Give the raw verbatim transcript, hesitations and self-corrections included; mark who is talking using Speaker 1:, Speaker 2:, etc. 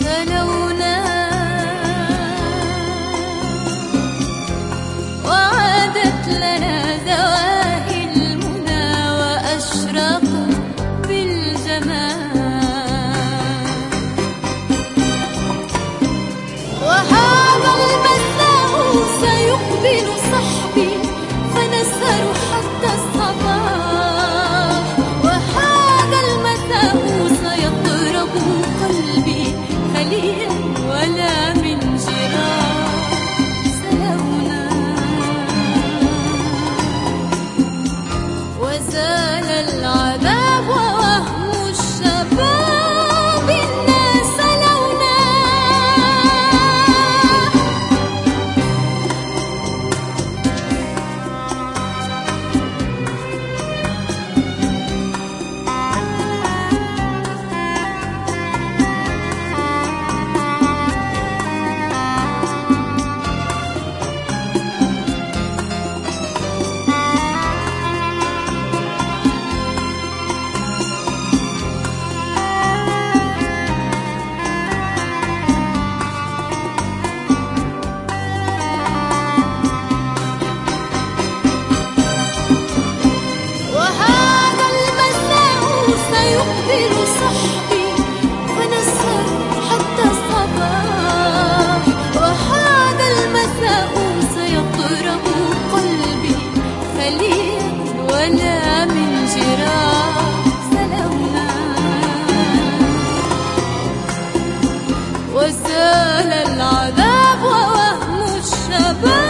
Speaker 1: سلونا وعادت لنا زواهي المنى وأشرقت بالجمال وهذا المساء سيقبل صحبي فنسهر حتى الصباح وهذا المساء سيطرب قلبي خليا ولا من جراح سلونا وزال العذاب ووهم الشباب الناس سلونا يقبل صحبي فنسهر حتى الصباح وهذا المساء سيطرب قلبي خليا ولا من جراح سلونا وزال العذاب ووهم الشباب